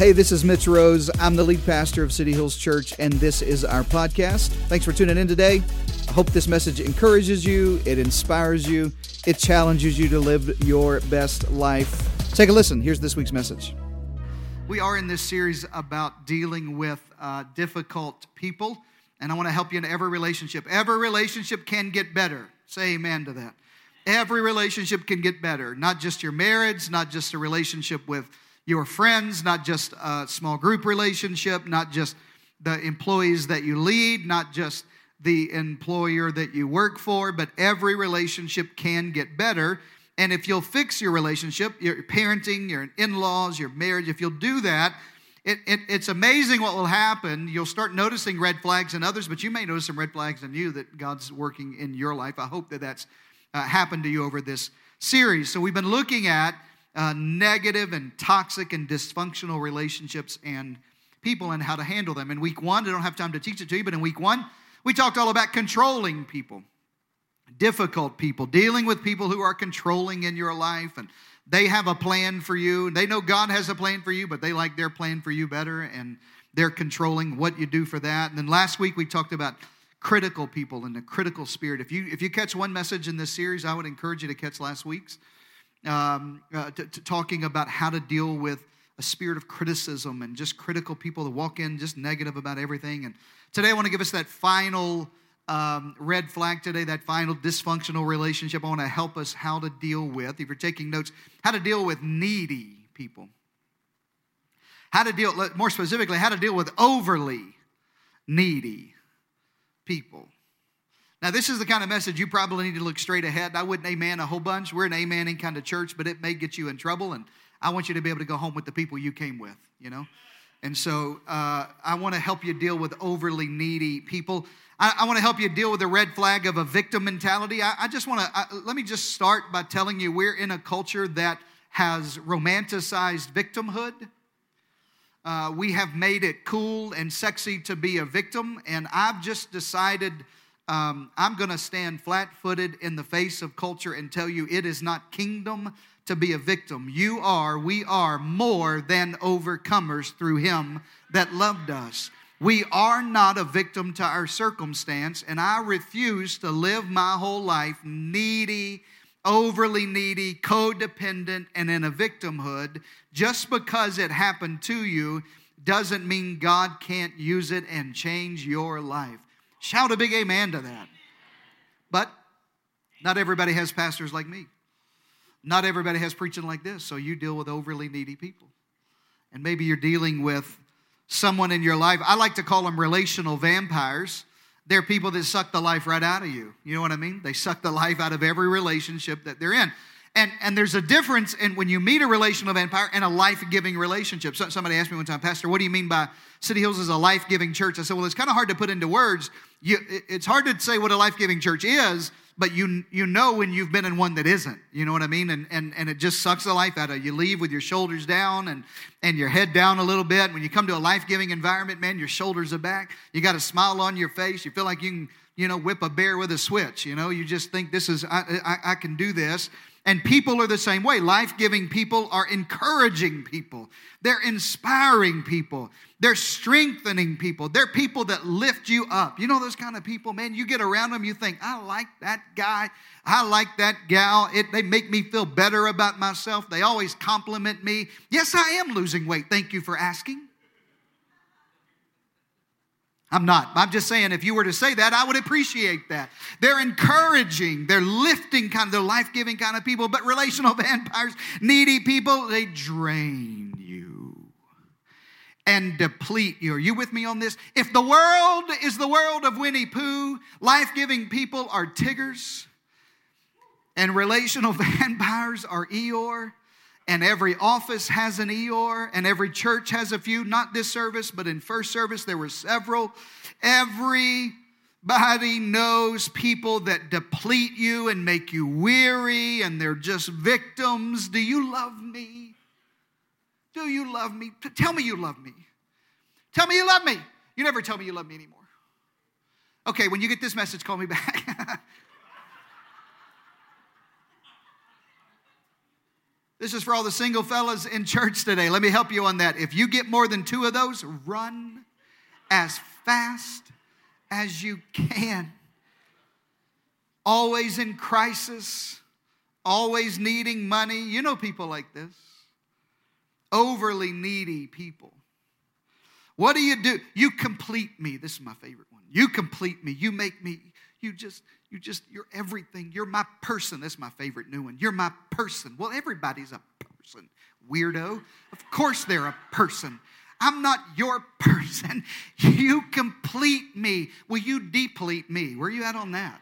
Hey, this is Mitch Rose. I'm the lead pastor of City Hills Church, and this is our podcast. Thanks for tuning in today. I hope this message encourages you, it inspires you, it challenges you to live your best life. Take a listen. Here's this week's message. We are in this series about dealing with difficult people, and I want to help you in every relationship. Every relationship can get better. Say amen to that. Every relationship can get better, not just your marriage, not just a relationship with your friends, not just a small group relationship, not just the employees that you lead, not just the employer that you work for, but every relationship can get better. And if you'll fix your relationship, your parenting, your in-laws, your marriage, if you'll do that, it's amazing what will happen. You'll start noticing red flags in others, but you may notice some red flags in you that God's working in your life. I hope that that's happened to you over this series. So we've been looking at negative and toxic and dysfunctional relationships and people and how to handle them. In week one, I don't have time to teach it to you, but in week one, we talked all about controlling people, difficult people, dealing with people who are controlling in your life, and they have a plan for you. They know God has a plan for you, but they like their plan for you better, and they're controlling what you do for that. And then last week, we talked about critical people and the critical spirit. If you catch one message in this series, I would encourage you to catch last week's. Talking about how to deal with a spirit of criticism and just critical people that walk in just negative about everything. And today I want to give us that final red flag today, that final dysfunctional relationship. I want to help us how to deal with, if you're taking notes, how to deal with needy people. More specifically, how to deal with overly needy people. Now, this is the kind of message you probably need to look straight ahead. I wouldn't amen a whole bunch. We're an amening kind of church, but it may get you in trouble, and I want you to be able to go home with the people you came with, you know. And so I want to help you deal with overly needy people. I want to help you deal with the red flag of a victim mentality. Let me just start by telling you we're in a culture that has romanticized victimhood. We have made it cool and sexy to be a victim, and I've just decided I'm going to stand flat-footed in the face of culture and tell you it is not kingdom to be a victim. We are more than overcomers through Him that loved us. We are not a victim to our circumstance, and I refuse to live my whole life needy, overly needy, codependent, and in a victimhood. Just because it happened to you doesn't mean God can't use it and change your life. Shout a big amen to that. But not everybody has pastors like me. Not everybody has preaching like this, so you deal with overly needy people. And maybe you're dealing with someone in your life. I like to call them relational vampires. They're people that suck the life right out of you. You know what I mean? They suck the life out of every relationship that they're in. And there's a difference in when you meet a relational vampire and a life-giving relationship. So, somebody asked me one time, Pastor, what do you mean by City Hills is a life-giving church? I said, well, it's kind of hard to put into words. It's hard to say what a life-giving church is, but you know when you've been in one that isn't. You know what I mean? And it just sucks the life out of you. You leave with your shoulders down and your head down a little bit. When you come to a life-giving environment, man, your shoulders are back. You got a smile on your face. You feel like you can, whip a bear with a switch. You just think this is, I can do this. And people are the same way. Life-giving people are encouraging people. They're inspiring people. They're strengthening people. They're people that lift you up. You know those kind of people, man, you get around them, you think, I like that guy. I like that gal. They make me feel better about myself. They always compliment me. Yes, I am losing weight. Thank you for asking. I'm not. I'm just saying if you were to say that, I would appreciate that. They're encouraging, they're lifting they're life-giving kind of people, but relational vampires, needy people, they drain you and deplete you. Are you with me on this? If the world is the world of Winnie Pooh, life-giving people are Tiggers, and relational vampires are Eeyore, and every office has an Eeyore, and every church has a few. Not this service, but in first service there were several. Everybody knows people that deplete you and make you weary, and they're just victims. Do you love me? Do you love me? Tell me you love me. Tell me you love me. You never tell me you love me anymore. Okay, when you get this message, call me back. This is for all the single fellas in church today. Let me help you on that. If you get more than 2 of those, run as fast as you can. Always in crisis, always needing money. You know people like this. Overly needy people. What do? You complete me. This is my favorite one. You complete me. You make me, you're everything. You're my person. That's my favorite new one. You're my person. Well, everybody's a person, weirdo. Of course they're a person. I'm not your person. You complete me. Will you deplete me? Where are you at on that?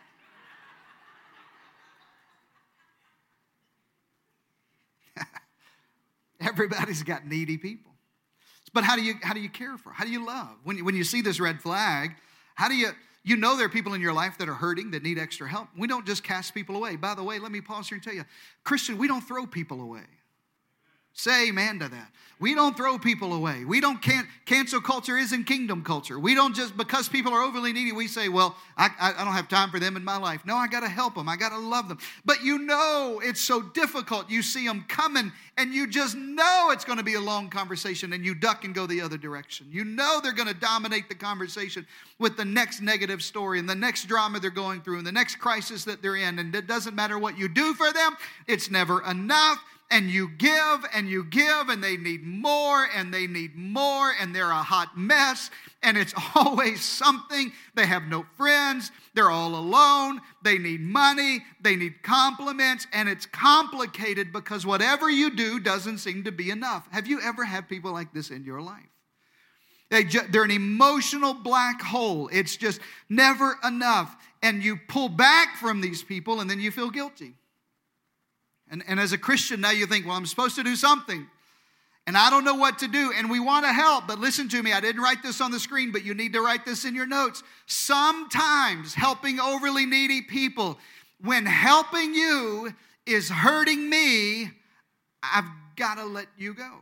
Everybody's got needy people. But how do you care for? How do you love? When you see this red flag, how do you know there are people in your life that are hurting, that need extra help? We don't just cast people away. By the way, let me pause here and tell you, Christian, we don't throw people away. Say amen to that. We don't throw people away. We don't cancel culture isn't kingdom culture. We don't just, because people are overly needy, we say, well, I don't have time for them in my life. No, I got to help them. I got to love them. But you know it's so difficult. You see them coming and you just know it's going to be a long conversation and you duck and go the other direction. You know they're going to dominate the conversation with the next negative story and the next drama they're going through and the next crisis that they're in. And it doesn't matter what you do for them. It's never enough. And you give and they need more and they need more and they're a hot mess and it's always something. They have no friends. They're all alone. They need money. They need compliments, and it's complicated because whatever you do doesn't seem to be enough. Have you ever had people like this in your life? They're an emotional black hole. It's just never enough. And you pull back from these people and then you feel guilty. And as a Christian, now you think, well, I'm supposed to do something. And I don't know what to do. And we want to help. But listen to me. I didn't write this on the screen, but you need to write this in your notes. Sometimes helping overly needy people, when helping you is hurting me, I've got to let you go.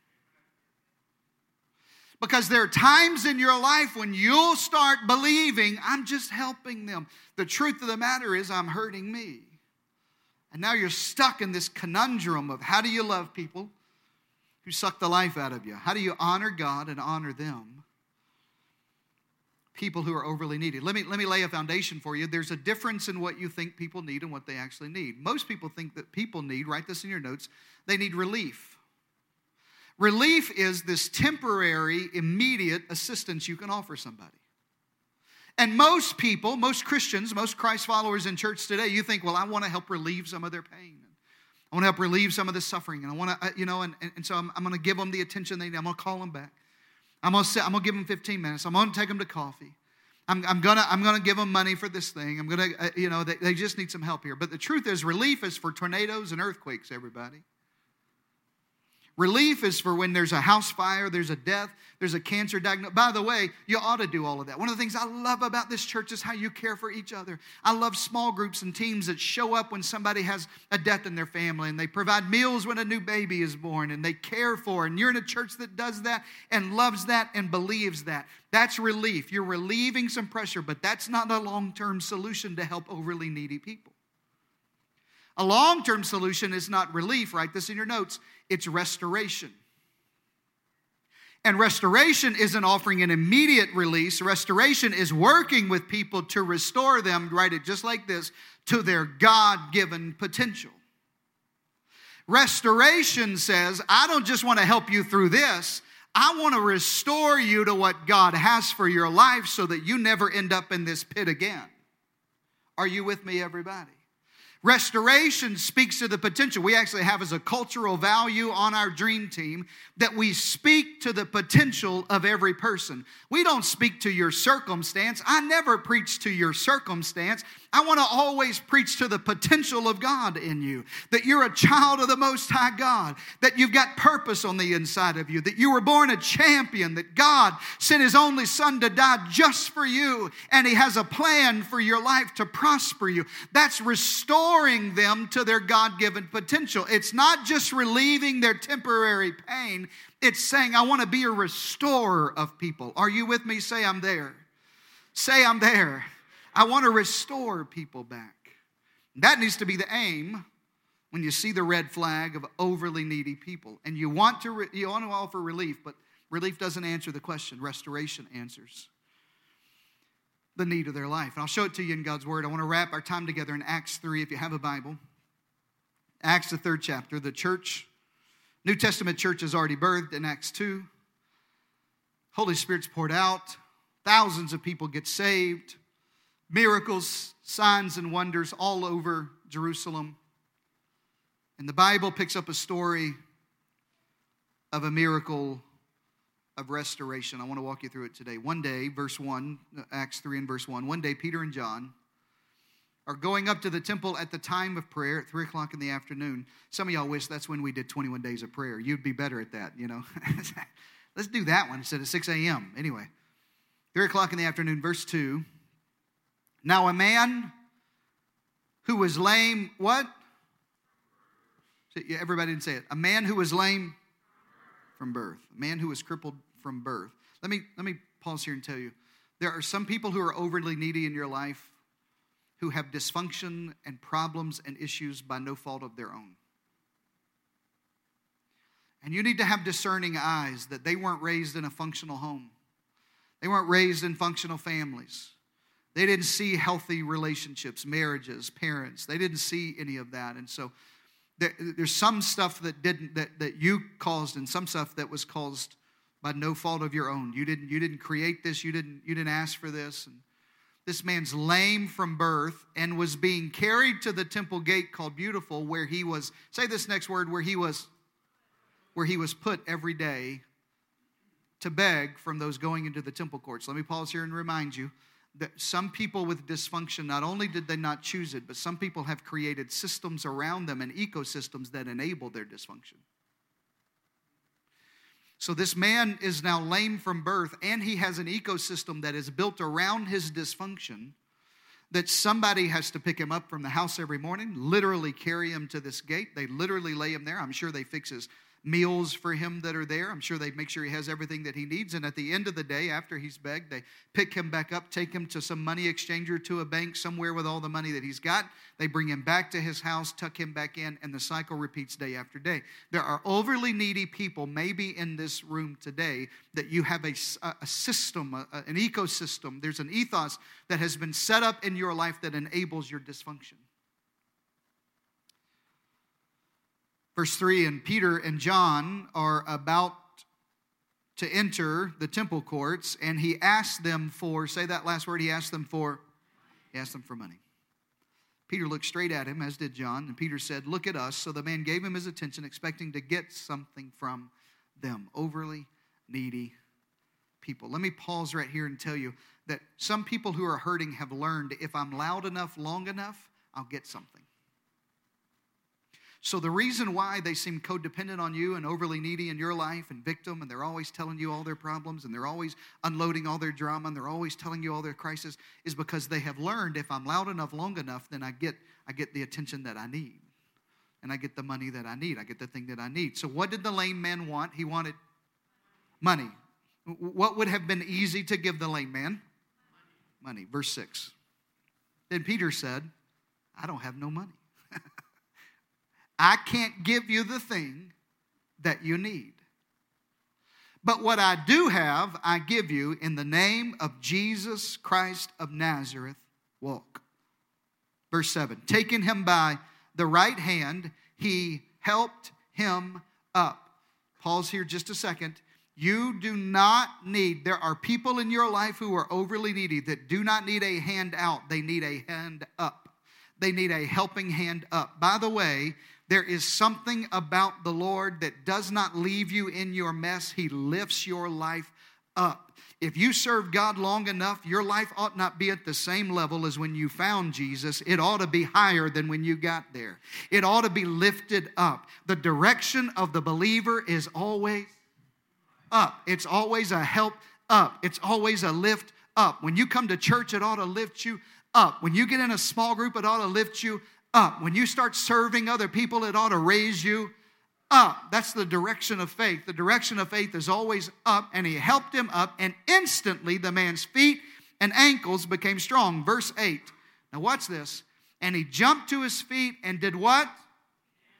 Because there are times in your life when you'll start believing, I'm just helping them. The truth of the matter is, I'm hurting me. And now you're stuck in this conundrum of how do you love people who suck the life out of you? How do you honor God and honor them? People who are overly needy. Let me lay a foundation for you. There's a difference in what you think people need and what they actually need. Most people think that people need, write this in your notes, they need relief. Relief is this temporary, immediate assistance you can offer somebody. And most people, most Christians, most Christ followers in church today, you think, well, I want to help relieve some of their pain. I want to help relieve some of the suffering. And I want to, and so I'm going to give them the attention they need. I'm going to call them back. I'm going to give them 15 minutes. I'm going to take them to coffee. I'm going to give them money for this thing. I'm going to, they just need some help here. But the truth is, relief is for tornadoes and earthquakes, everybody. Relief is for when there's a house fire, there's a death, there's a cancer diagnosis. By the way, you ought to do all of that. One of the things I love about this church is how you care for each other. I love small groups and teams that show up when somebody has a death in their family, and they provide meals when a new baby is born, and they care for. And you're in a church that does that and loves that and believes that. That's relief. You're relieving some pressure, but that's not a long-term solution to help overly needy people. A long-term solution is not relief. Write this in your notes. It's restoration. And restoration isn't offering an immediate release. Restoration is working with people to restore them, write it just like this, to their God-given potential. Restoration says, I don't just want to help you through this. I want to restore you to what God has for your life so that you never end up in this pit again. Are you with me, everybody? Restoration speaks to the potential. We actually have as a cultural value on our dream team that we speak to the potential of every person. We don't speak to your circumstance. I never preach to your circumstance. I want to always preach to the potential of God in you, that you're a child of the Most High God, that you've got purpose on the inside of you, that you were born a champion, that God sent His only Son to die just for you, and He has a plan for your life to prosper you. That's restoring them to their God-given potential. It's not just relieving their temporary pain. It's saying, I want to be a restorer of people. Are you with me? Say, I'm there. Say, I'm there. I want to restore people back. That needs to be the aim, when you see the red flag of overly needy people. And you want to offer relief, but relief doesn't answer the question. Restoration answers the need of their life. And I'll show it to you in God's Word. I want to wrap our time together in Acts 3, if you have a Bible. Acts, the 3rd chapter. The church, New Testament church is already birthed in Acts 2. Holy Spirit's poured out. Thousands of people get saved. Miracles, signs, and wonders all over Jerusalem. And the Bible picks up a story of a miracle of restoration. I want to walk you through it today. One day, verse 1, Acts 3 and verse 1. One day, Peter and John are going up to the temple at the time of prayer at 3 o'clock in the afternoon. Some of y'all wish that's when we did 21 days of prayer. You'd be better at that, you know. Let's do that one instead of 6 a.m. Anyway, 3 o'clock in the afternoon, verse 2. Now a man who was lame, what? Everybody didn't say it. A man who was lame from birth. A man who was crippled from birth. Let me pause here and tell you. There are some people who are overly needy in your life who have dysfunction and problems and issues by no fault of their own. And you need to have discerning eyes that they weren't raised in a functional home. They weren't raised in functional families. They didn't see healthy relationships, marriages, parents. They didn't see any of that. And so there's some stuff that you caused, and some stuff that was caused by no fault of your own. You didn't create this. You didn't ask for this. And this man's lame from birth and was being carried to the temple gate called Beautiful, where he was. Say this next word. Where he was put every day to beg from those going into the temple courts. Let me pause here and remind you that some people with dysfunction, not only did they not choose it, but some people have created systems around them and ecosystems that enable their dysfunction. So this man is now lame from birth, and he has an ecosystem that is built around his dysfunction, that somebody has to pick him up from the house every morning, literally carry him to this gate. They literally lay him there. I'm sure they fix his meals for him that are there. I'm sure they make sure he has everything that he needs. And at the end of the day, after he's begged, they pick him back up, take him to some money exchanger, to a bank somewhere with all the money that he's got. They bring him back to his house, tuck him back in, and the cycle repeats day after day. There are overly needy people, maybe in this room today, that you have a system, an ecosystem. There's an ethos that has been set up in your life that enables your dysfunction. Verse 3, and Peter and John are about to enter the temple courts, and he asked them for, say that last word, he asked them for money. Peter looked straight at him, as did John, and Peter said, look at us. So the man gave him his attention, expecting to get something from them. Overly needy people. Let me pause right here and tell you that some people who are hurting have learned, if I'm loud enough, long enough, I'll get something. So the reason why they seem codependent on you and overly needy in your life and victim, and they're always telling you all their problems, and they're always unloading all their drama, and they're always telling you all their crisis, is because they have learned, if I'm loud enough, long enough, then I get the attention that I need. And I get the money that I need. I get the thing that I need. So what did the lame man want? He wanted money. What would have been easy to give the lame man? Money. Verse 6. Then Peter said, I don't have no money. I can't give you the thing that you need. But what I do have, I give you. In the name of Jesus Christ of Nazareth, walk. Verse 7. Taking him by the right hand, he helped him up. Pause here just a second. You do not need, there are people in your life who are overly needy that do not need a hand out. They need a hand up. They need a helping hand up. By the way, there is something about the Lord that does not leave you in your mess. He lifts your life up. If you serve God long enough, your life ought not be at the same level as when you found Jesus. It ought to be higher than when you got there. It ought to be lifted up. The direction of the believer is always up. It's always a help up. It's always a lift up. When you come to church, it ought to lift you up. When you get in a small group, it ought to lift you up. When you start serving other people, it ought to raise you up. That's the direction of faith. The direction of faith is always up, and he helped him up, and instantly the man's feet and ankles became strong. Verse 8. Now watch this. And he jumped to his feet and did what?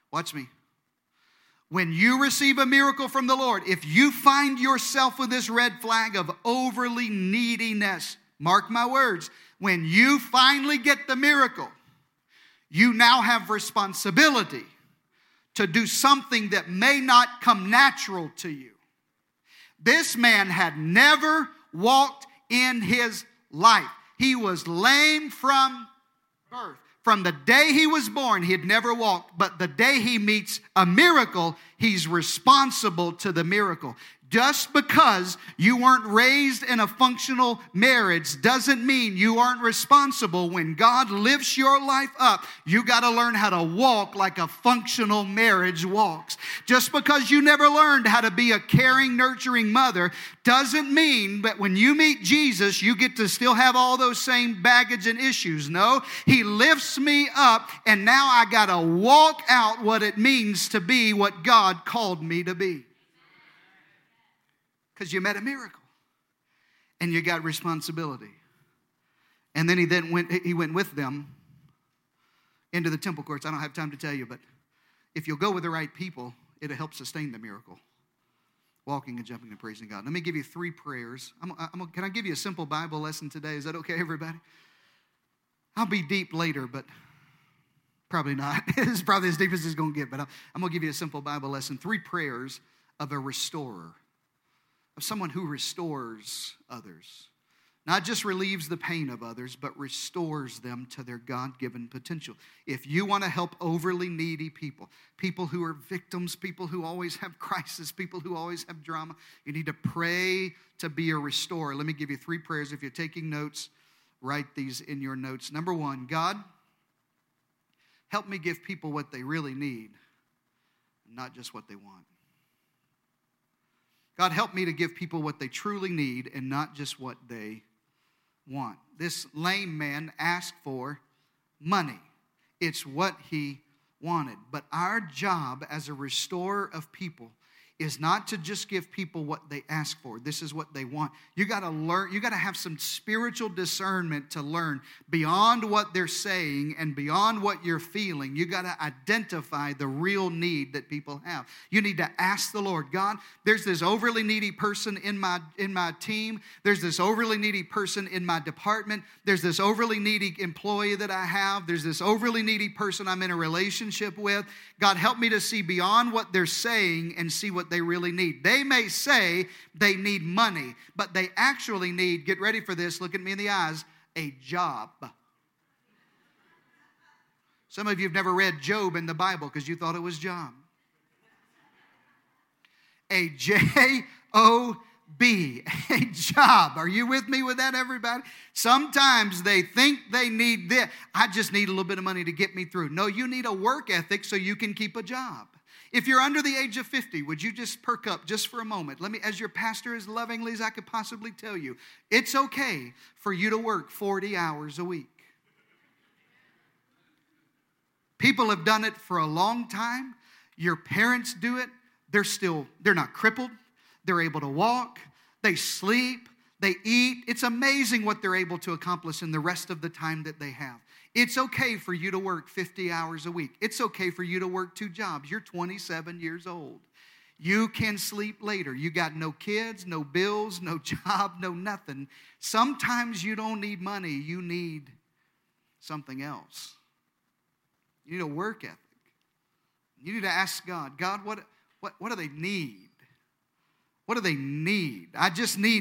Watch me. When you receive a miracle from the Lord, if you find yourself with this red flag of overly neediness, mark my words, when you finally get the miracle, you now have responsibility to do something that may not come natural to you. This man had never walked in his life. He was lame from birth. From the day he was born, he had never walked. But the day he meets a miracle, he's responsible to the miracle. Just because you weren't raised in a functional marriage doesn't mean you aren't responsible. When God lifts your life up, you got to learn how to walk like a functional marriage walks. Just because you never learned how to be a caring, nurturing mother doesn't mean that when you meet Jesus, you get to still have all those same baggage and issues. No, He lifts me up, and now I got to walk out what it means to be what God called me to be. Because you met a miracle and you got responsibility. And then he went with them into the temple courts. I don't have time to tell you, but if you'll go with the right people, it'll help sustain the miracle. Walking and jumping and praising God. Let me give you 3 prayers. Can I give you a simple Bible lesson today? Is that okay, everybody? I'll be deep later, but probably not. It's probably as deep as it's going to get, but I'm going to give you a simple Bible lesson. 3 prayers of a restorer. Of someone who restores others. Not just relieves the pain of others, but restores them to their God-given potential. If you want to help overly needy people, people who are victims, people who always have crisis, people who always have drama, you need to pray to be a restorer. Let me give you 3 prayers. If you're taking notes, write these in your notes. Number 1, God, help me give people what they really need, not just what they want. God, help me to give people what they truly need and not just what they want. This lame man asked for money. It's what he wanted. But our job as a restorer of people is not to just give people what they ask for. This is what they want. You got to learn, you got to have some spiritual discernment to learn beyond what they're saying and beyond what you're feeling. You got to identify the real need that people have. You need to ask the Lord, God, there's this overly needy person in my team. There's this overly needy person in my department. There's this overly needy employee that I have. There's this overly needy person I'm in a relationship with. God, help me to see beyond what they're saying and see what they really need. They may say they need money, but they actually need, get ready for this, look at me in the eyes, a job. Some of you have never read Job in the Bible because you thought it was Job. A J-O-B, a job. Are you with me with that, everybody? Sometimes they think they need this. I just need a little bit of money to get me through. No, you need a work ethic so you can keep a job. If you're under the age of 50, would you just perk up just for a moment? Let me, as your pastor, as lovingly as I could possibly tell you, it's okay for you to work 40 hours a week. People have done it for a long time. Your parents do it. They're not crippled. They're able to walk. They sleep. They eat. It's amazing what they're able to accomplish in the rest of the time that they have. It's okay for you to work 50 hours a week. It's okay for you to work 2 jobs. You're 27 years old. You can sleep later. You got no kids, no bills, no job, no nothing. Sometimes you don't need money. You need something else. You need a work ethic. You need to ask God, God, what do they need? What do they need? I just need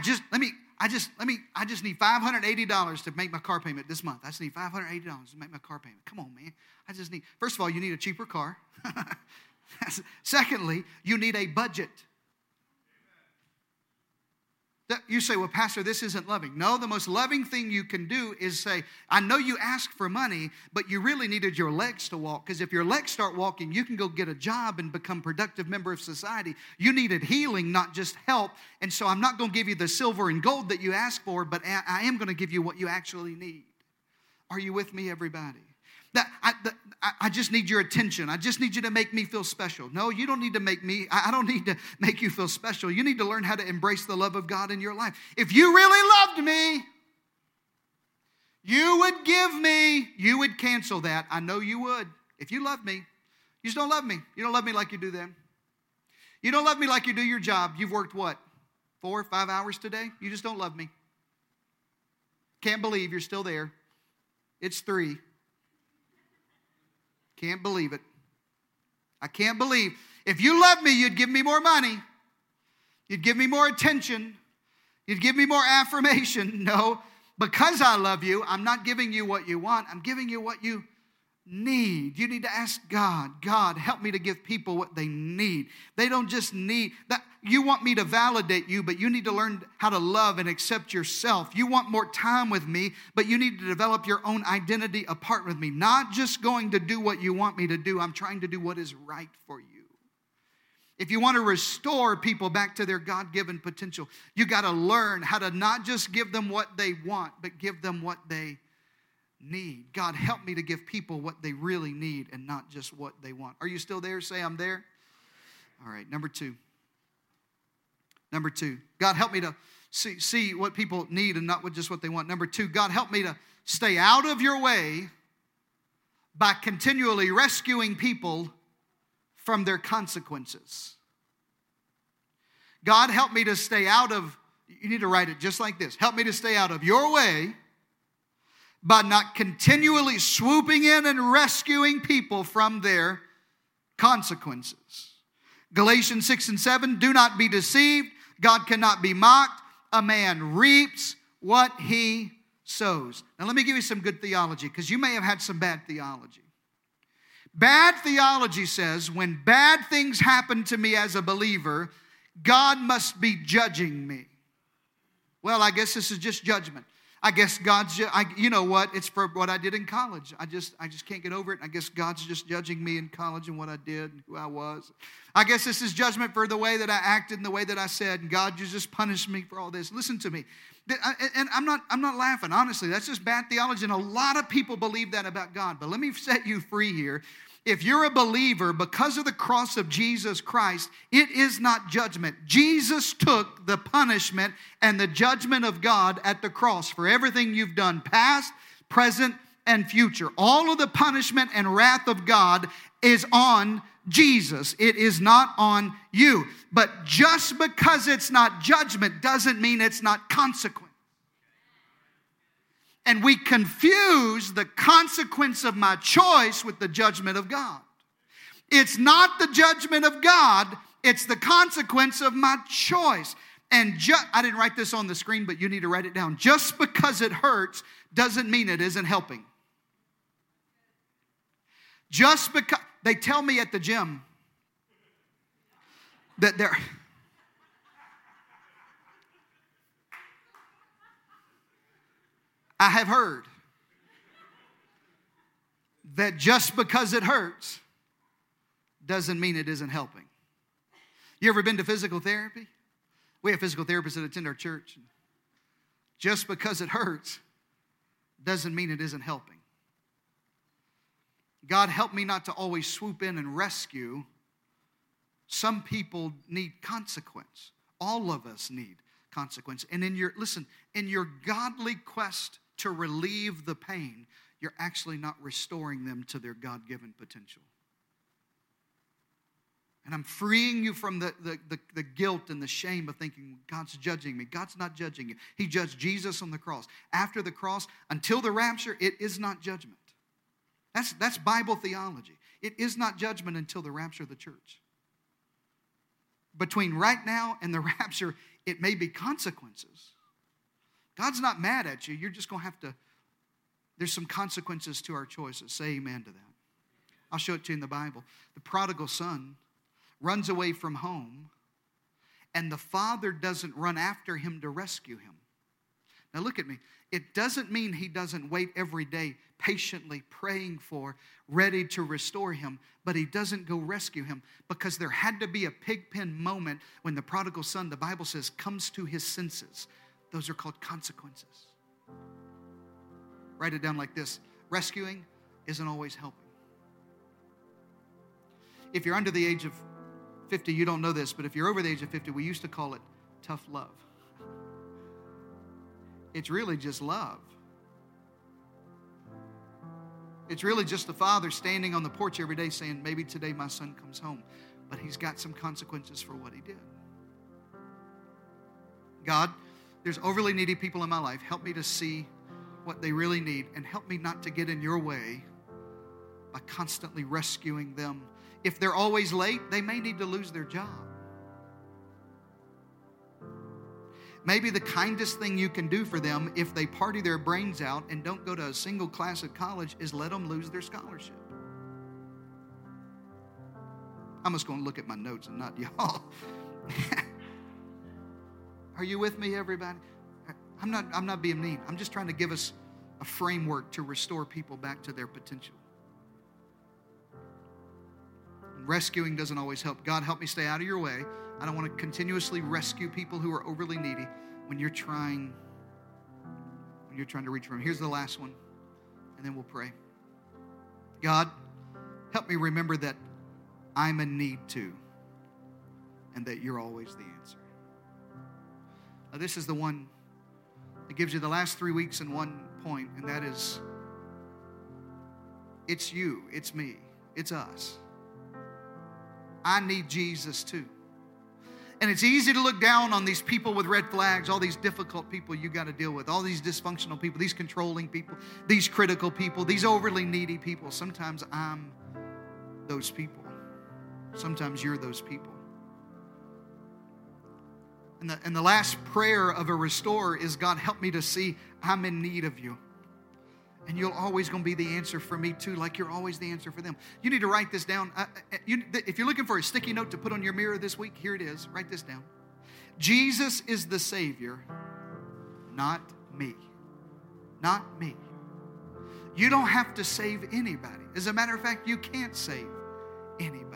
$580 to make my car payment this month. I just need $580 to make my car payment. Come on, man. First of all, you need a cheaper car. Secondly, you need a budget. You say, well, Pastor, this isn't loving. No, the most loving thing you can do is say, I know you asked for money, but you really needed your legs to walk. Because if your legs start walking, you can go get a job and become a productive member of society. You needed healing, not just help. And so I'm not going to give you the silver and gold that you asked for, but I am going to give you what you actually need. Are you with me, everybody? I just need your attention. I just need you to make me feel special. No, you don't need to make me. I don't need to make you feel special. You need to learn how to embrace the love of God in your life. If you really loved me, you would give me. You would cancel that. I know you would. If you loved me, You just don't love me. You don't love me like you do them. You don't love me like you do your job. You've worked what? 4 or 5 hours today? You just don't love me. Can't believe you're still there. It's 3. Can't believe it. I can't believe. If you love me, you'd give me more money. You'd give me more attention. You'd give me more affirmation. No, because I love you, I'm not giving you what you want. I'm giving you what you need. You need to ask God, God, help me to give people what they need. They don't just need that. You want me to validate you, but you need to learn how to love and accept yourself. You want more time with me, but you need to develop your own identity apart with me. Not just going to do what you want me to do. I'm trying to do what is right for you. If you want to restore people back to their God-given potential, you got to learn how to not just give them what they want, but give them what they need. God, help me to give people what they really need and not just what they want. Are you still there? Say, I'm there. All right, number 2. Number 2, God, help me to see what people need and not just what they want. Number 2, God, help me to stay out of your way by continually rescuing people from their consequences. God, help me to stay out of, you need to write it just like this. Help me to stay out of your way by not continually swooping in and rescuing people from their consequences. Galatians 6 and 7, do not be deceived. God cannot be mocked. A man reaps what he sows. Now let me give you some good theology, because you may have had some bad theology. Bad theology says when bad things happen to me as a believer, God must be judging me. Well, I guess this is just judgment. I guess God's, you know what? It's for what I did in college. I just can't get over it. I guess God's just judging me in college and what I did and who I was. I guess this is judgment for the way that I acted and the way that I said. And God, you just punished me for all this. Listen to me. And I'm not laughing. Honestly, that's just bad theology. And a lot of people believe that about God. But let me set you free here. If you're a believer, because of the cross of Jesus Christ, it is not judgment. Jesus took the punishment and the judgment of God at the cross for everything you've done, past, present, and future. All of the punishment and wrath of God is on Jesus. It is not on you. But just because it's not judgment doesn't mean it's not consequence. And we confuse the consequence of my choice with the judgment of God. It's not the judgment of God, it's the consequence of my choice. And I didn't write this on the screen, but you need to write it down. Just because it hurts doesn't mean it isn't helping. Just because, they tell me at the gym that they're... I have heard that just because it hurts doesn't mean it isn't helping. You ever been to physical therapy? We have physical therapists that attend our church. Just because it hurts doesn't mean it isn't helping. God, help me not to always swoop in and rescue. Some people need consequence. All of us need consequence. And in your godly quest to relieve the pain, you're actually not restoring them to their God-given potential. And I'm freeing you from the guilt and the shame of thinking God's judging me. God's not judging you. He judged Jesus on the cross. After the cross, until the rapture, it is not judgment. That's Bible theology. It is not judgment until the rapture of the church. Between right now and the rapture, it may be consequences. God's not mad at you. You're just going to have to, there's some consequences to our choices. Say amen to that. I'll show it to you in the Bible. The prodigal son runs away from home, and the father doesn't run after him to rescue him. Now look at me. It doesn't mean he doesn't wait every day patiently praying for, ready to restore him, but he doesn't go rescue him because there had to be a pigpen moment when the prodigal son, the Bible says, comes to his senses. Those are called consequences. Write it down like this. Rescuing isn't always helping. If you're under the age of 50, you don't know this, but if you're over the age of 50, we used to call it tough love. It's really just love. It's really just the father standing on the porch every day saying, maybe today my son comes home, but he's got some consequences for what he did. God, there's overly needy people in my life. Help me to see what they really need, and help me not to get in your way by constantly rescuing them. If they're always late, they may need to lose their job. Maybe the kindest thing you can do for them if they party their brains out and don't go to a single class at college is let them lose their scholarship. I'm just going to look at my notes and not y'all. Are you with me, everybody? I'm not being mean. I'm just trying to give us a framework to restore people back to their potential. Rescuing doesn't always help. God, help me stay out of your way. I don't want to continuously rescue people who are overly needy when you're trying to reach for them. Here's the last one, and then we'll pray. God, help me remember that I'm in need too, and that you're always the answer. Now, this is the one that gives you the last 3 weeks in one point, and that is, it's you, it's me, it's us. I need Jesus too. And it's easy to look down on these people with red flags, all these difficult people you got to deal with, all these dysfunctional people, these controlling people, these critical people, these overly needy people. Sometimes I'm those people. Sometimes you're those people. And the last prayer of a restorer is, God, help me to see I'm in need of you. And you're always going to be the answer for me too, like you're always the answer for them. You need to write this down. If you're looking for a sticky note to put on your mirror this week, here it is. Write this down. Jesus is the Savior, not me. Not me. You don't have to save anybody. As a matter of fact, you can't save anybody.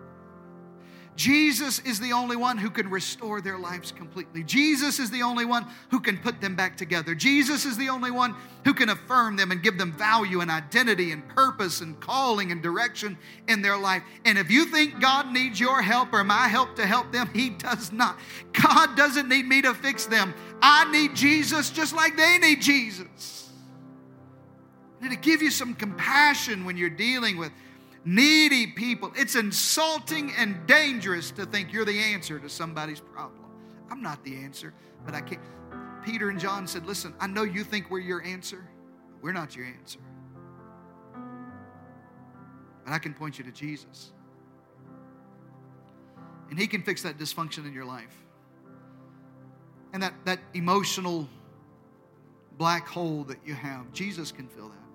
Jesus is the only one who can restore their lives completely. Jesus is the only one who can put them back together. Jesus is the only one who can affirm them and give them value and identity and purpose and calling and direction in their life. And if you think God needs your help or my help to help them, He does not. God doesn't need me to fix them. I need Jesus just like they need Jesus. And to give you some compassion when you're dealing with needy people. It's insulting and dangerous to think you're the answer to somebody's problem. I'm not the answer, but I can't. Peter and John said, listen, I know you think we're your answer. But we're not your answer. But I can point you to Jesus. And He can fix that dysfunction in your life. And that emotional black hole that you have, Jesus can fill that.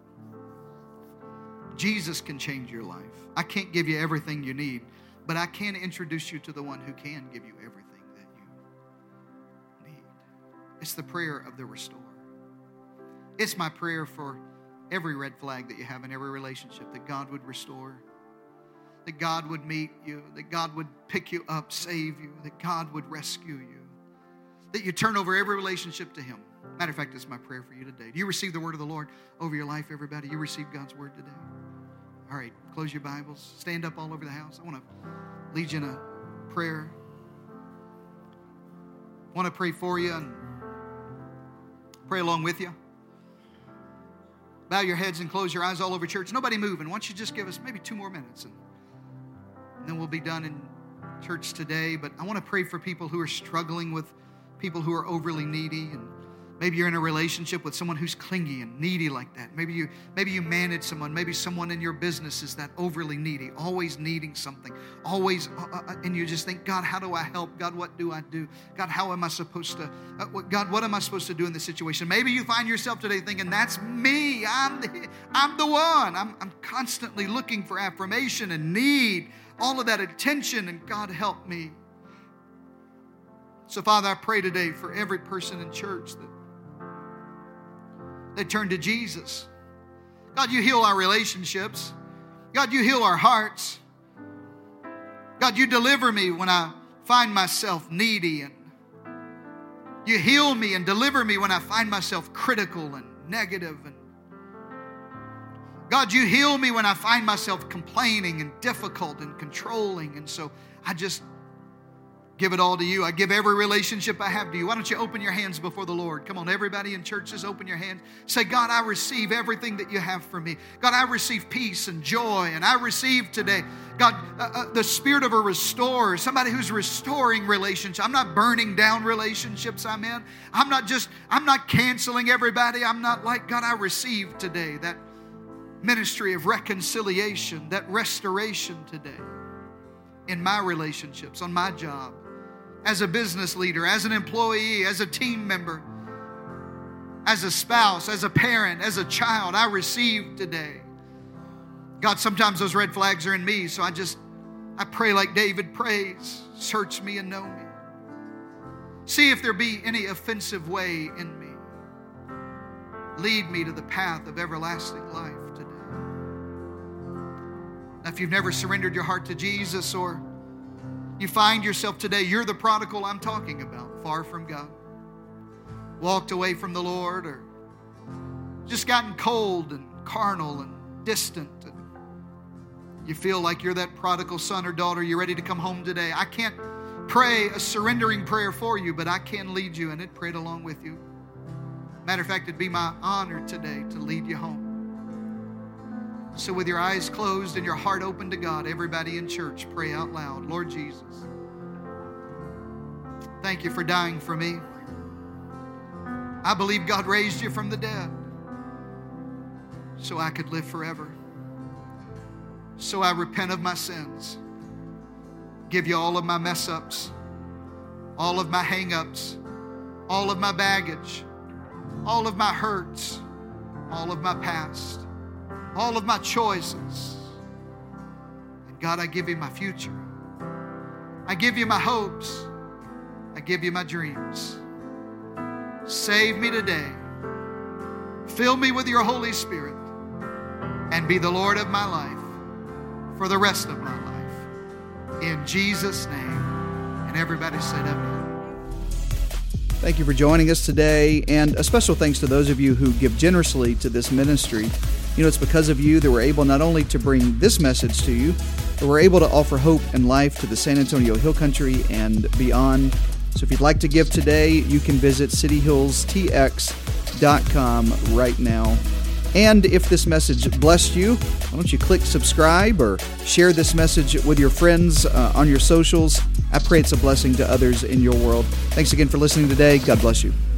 Jesus can change your life. I can't give you everything you need, but I can introduce you to the one who can give you everything that you need. It's the prayer of the restorer. It's my prayer for every red flag that you have in every relationship, that God would restore, that God would meet you, that God would pick you up, save you, that God would rescue you, that you turn over every relationship to Him. Matter of fact, it's my prayer for you today. Do you receive the word of the Lord over your life, everybody? You receive God's word today? All right, close your Bibles. Stand up all over the house. I want to lead you in a prayer. I want to pray for you and pray along with you. Bow your heads and close your eyes all over church. Nobody moving. Why don't you just give us maybe 2 more minutes, and then we'll be done in church today. But I want to pray for people who are struggling with people who are overly needy, and maybe you're in a relationship with someone who's clingy and needy like that. Maybe you manage someone. Maybe someone in your business is that overly needy, always needing something, always, and you just think, God, how do I help? God, what do I do? God, how am I supposed to? God, what am I supposed to do in this situation? Maybe you find yourself today thinking, that's me. I'm the one. I'm constantly looking for affirmation and need all of that attention, and God, help me. So, Father, I pray today for every person in church that they turn to Jesus. God, you heal our relationships. God, you heal our hearts. God, you deliver me when I find myself needy, and you heal me and deliver me when I find myself critical and negative. And God, you heal me when I find myself complaining and difficult and controlling. And so I just give it all to you. I give every relationship I have to you. Why don't you open your hands before the Lord? Come on, everybody in church, just open your hands. Say, God, I receive everything that you have for me. God, I receive peace and joy, and I receive today, God, the spirit of a restorer, somebody who's restoring relationships. I'm not burning down relationships I'm in. I'm not canceling everybody. I'm not like, God, I receive today that ministry of reconciliation, that restoration today in my relationships, on my job, as a business leader, as an employee, as a team member, as a spouse, as a parent, as a child. I receive today. God, sometimes those red flags are in me, so I pray like David prays. Search me and know me. See if there be any offensive way in me. Lead me to the path of everlasting life today. Now, if you've never surrendered your heart to Jesus, or you find yourself today, you're the prodigal I'm talking about, far from God, walked away from the Lord, or just gotten cold and carnal and distant, and you feel like you're that prodigal son or daughter, you're ready to come home today. I can't pray a surrendering prayer for you, but I can lead you in it, pray it along with you. Matter of fact, it'd be my honor today to lead you home. So with your eyes closed and your heart open to God, everybody in church, pray out loud. Lord Jesus, thank you for dying for me. I believe God raised you from the dead so I could live forever. So I repent of my sins. Give you all of my mess-ups, all of my hang-ups, all of my baggage, all of my hurts, all of my past, all of my choices. And God, I give you my future. I give you my hopes. I give you my dreams. Save me today. Fill me with your Holy Spirit and be the Lord of my life for the rest of my life. In Jesus' name. And everybody said amen. Thank you for joining us today, and a special thanks to those of you who give generously to this ministry. You know, it's because of you that we're able not only to bring this message to you, but we're able to offer hope and life to the San Antonio Hill Country and beyond. So if you'd like to give today, you can visit cityhillstx.com right now. And if this message blessed you, why don't you click subscribe or share this message with your friends on your socials. I pray it's a blessing to others in your world. Thanks again for listening today. God bless you.